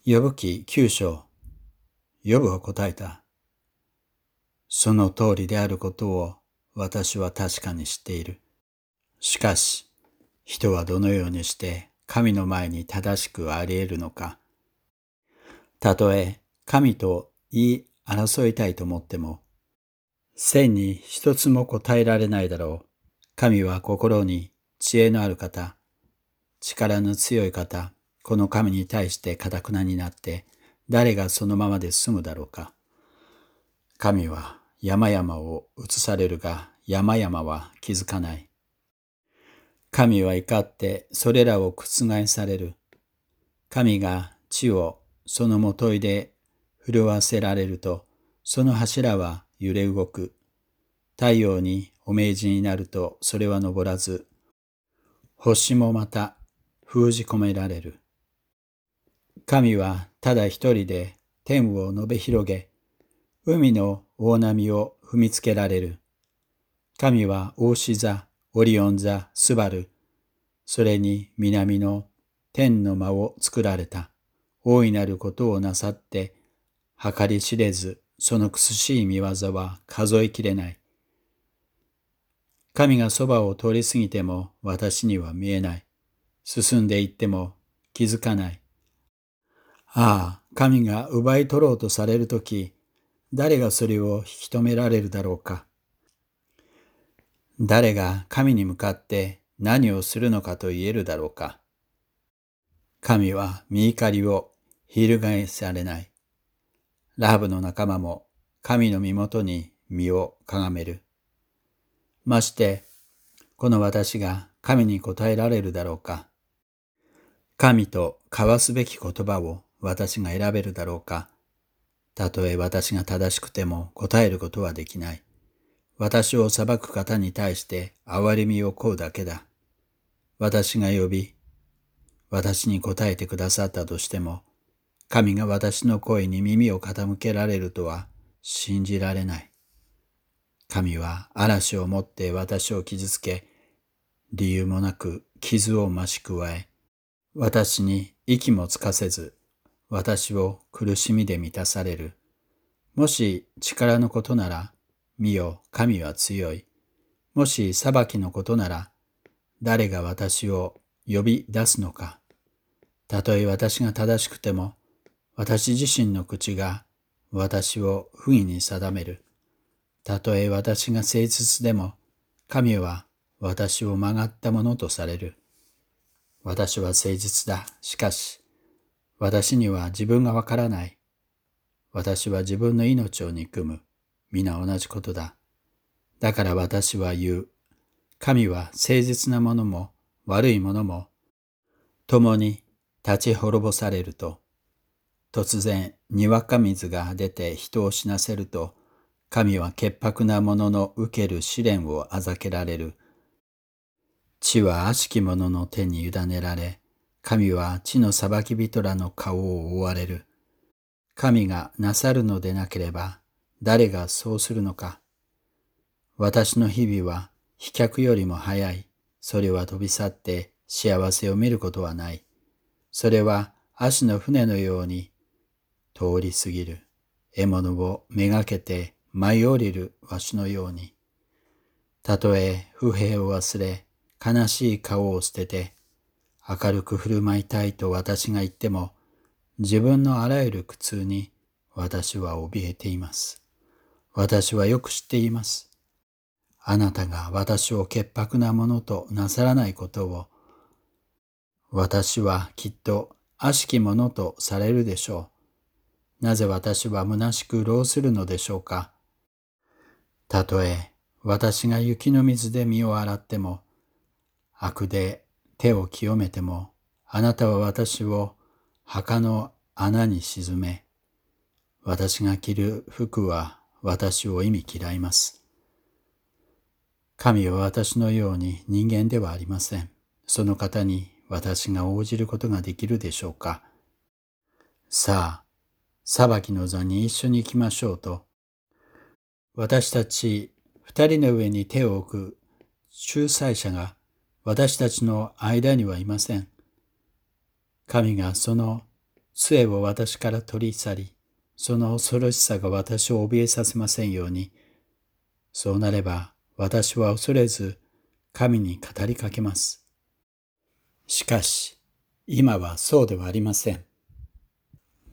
ヨブ記9章。ヨブは答えた。その通りであることを私は確かに知っている。しかし、人はどのようにして神の前に正しくあり得るのか。たとえ神と言い争いたいと思っても、千に一つも答えられないだろう。神は心に知恵のある方、力の強い方、この神に対して堅くなになって、誰がそのままで済むだろうか。神は山々を移されるが、山々は気づかない。神は怒ってそれらを覆される。神が地をそのもといで震わせられると、その柱は揺れ動く。太陽にお命じになるとそれは昇らず、星もまた封じ込められる。神はただ一人で天を述べ広げ、海の大波を踏みつけられる。神は大志座、オリオン座、スバル、それに南の天の間を作られた。大いなることをなさって、計り知れず、その苦しい見業は数えきれない。神がそばを通り過ぎても私には見えない。進んでいっても気づかない。ああ、神が奪い取ろうとされるとき、誰がそれを引き止められるだろうか。誰が神に向かって何をするのかと言えるだろうか。神は御怒りを翻されない。ラハブの仲間も神の身元に身をかがめる。まして、この私が神に答えられるだろうか。神と交わすべき言葉を私が選べるだろうか。たとえ私が正しくても答えることはできない。私を裁く方に対して憐れみを請うだけだ。私が呼び、私に答えてくださったとしても、神が私の声に耳を傾けられるとは信じられない。神は嵐をもって私を傷つけ、理由もなく傷を増し加え、私に息もつかせず、私を苦しみで満たされる。もし力のことなら、見よ、神は強い。もし裁きのことなら、誰が私を呼び出すのか。たとえ私が正しくても、私自身の口が私を不義に定める。たとえ私が誠実でも、神は私を曲がったものとされる。私は誠実だ。しかし、私には自分がわからない。私は自分の命を憎む。皆同じことだ。だから私は言う。神は誠実なものも悪いものも共に立ち滅ぼされると、突然にわか水が出て人を死なせると、神は潔白なものの受ける試練をあざけられる。地は悪しき者の手に委ねられ、神は地の裁き人らの顔を覆われる。神がなさるのでなければ、誰がそうするのか。私の日々は飛脚よりも早い。それは飛び去って幸せを見ることはない。それは足の船のように通り過ぎる。獲物をめがけて舞い降りるわしのように。たとえ不平を忘れ、悲しい顔を捨てて、明るく振る舞いたいと私が言っても、自分のあらゆる苦痛に私は怯えています。私はよく知っています。あなたが私を潔白なものとなさらないことを、私はきっと悪しきものとされるでしょう。なぜ私は虚しく労するのでしょうか。たとえ私が雪の水で身を洗っても、悪で手を清めても、あなたは私を墓の穴に沈め、私が着る服は私を忌み嫌います。神は私のように人間ではありません。その方に私が応じることができるでしょうか。さあ、裁きの座に一緒に行きましょうと、私たち二人の上に手を置く仲裁者が私たちの間にはいません。神がその杖を私から取り去り、その恐ろしさが私を怯えさせませんように。そうなれば、私は恐れず、神に語りかけます。しかし、今はそうではありません。